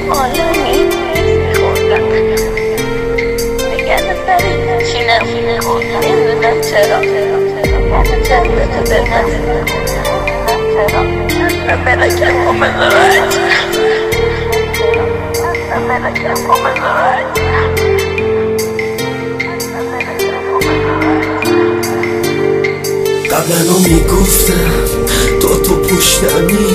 عالمی خوردم بگرد برای چی نمیخوردم نمیدونم چرا چند تو دلم ملکت مملرد ملکت مملرد قبلا میگفتم تو پشتمی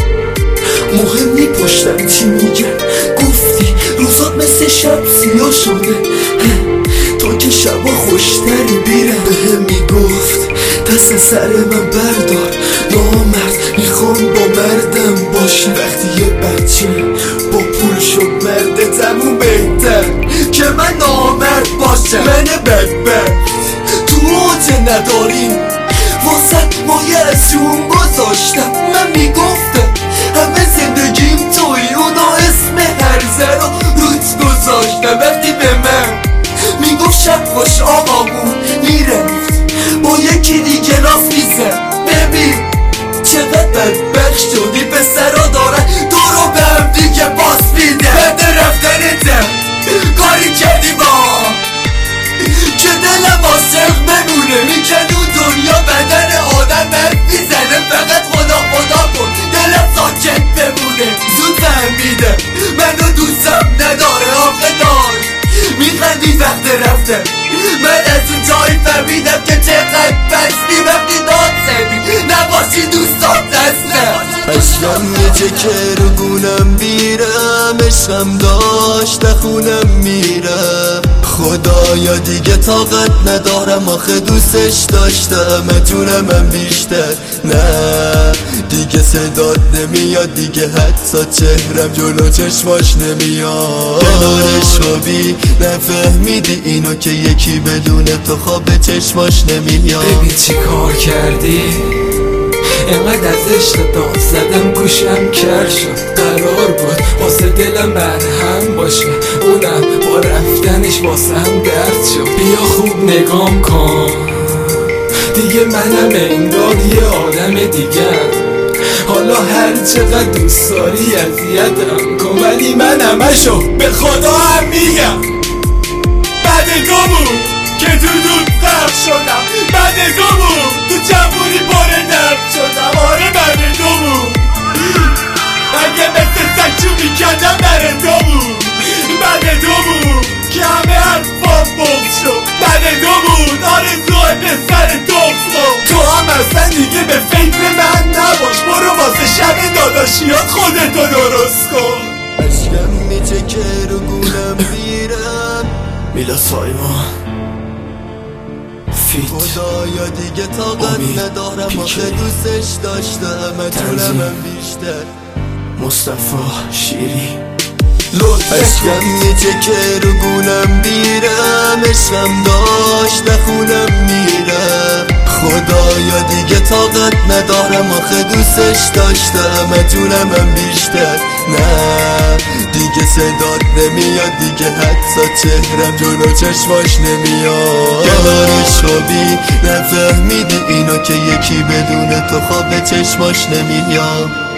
مهم نی پشتم چی میگن گفتی روزات مثل شب سیاه شده تو که شبا خوشتری بیرم بهم میگفت دست سر من بردار نامرد میخوام با مردم باشی وقتی یه بچه با پول شد مرد تموم بهتر که من نامرد باشم من بدبخت تو اوج نداریم واسه مایه از جون گذاشتم من میگفتم همه زندگیم توی اونا اسم هرزه رو روت گذاشتم وقتی به من میگفت شب باش آقامون میرفت با یکی دیگه راست میزن ببین چقدر بدبخت شدی پسرا دارن تو رو به هم دیگه باس میده بده رفتنتم کاری کردی با که دلم عاشق بمونه میکرد اون دنیا بدن آدم بد میزنه فقط خدا کن دلم ساکت بمونه زود فهمیدم منو دوستم نداره آخه داشت میخندی وقت رفتم من از اون جایی فهمیدم که چقدر بستی وقتی داد زدی نباشی دوستات اصلا عشقم یه چکه رو گونم بیرم عشقم داشت خونم میرم خدایا دیگه طاقت ندارم آخه دوستش داشتم جونم هم بیشتر نه دیگه صدات نمیاد دیگه حتی چهرم جلو چشماش نمیاد کنارش خوابی نفهمیدی اینو که یکی بدون تو خواب چشماش نمیاد ببین چی کار کردی اینقدر ازش داد زدم گوشم کر شد قرار بود واسه دلم مرهم باشه اونم با رفتنش واسه هم درد شد بیا خوب نگام کن دیگه منم انگار یه آدم دیگه حالا هر چقدر دوست داری اذیتم کن ولی من همشو به خدا هم میگم بعد تو بود که تو دود فرق شدم بعد تو بود تو جمعوری پاره درد شدم آره بعد تو بود اگه مثل سکچو میکردم در تو بود بعد تو بود که همه حرفام بغض شد بعد تو بود آرزوهای پسر دفت تو هم اصلا دیگه به فکر من نباش برو واسه شب داداشیات خودتو درست کن عشقم میچه که رو گونم بیرم میلا سایمان خدایا دیگه طاقت ندارم آخه دوستش داشتم جونم هم بیشتر مصطفی شیری عشقم میچه که رو گونم بیرم عشقم داشت خونم میرم خدایا دیگه طاقت ندارم آخه دوستش داشتم جونم هم بیشتر نه دیگه صدات نمیاد دیگه حتی چهرم جلو چشماش نمیاد کنارش خوابی نفهمیدی اینو که یکی بدون تو خواب چشماش نمیاد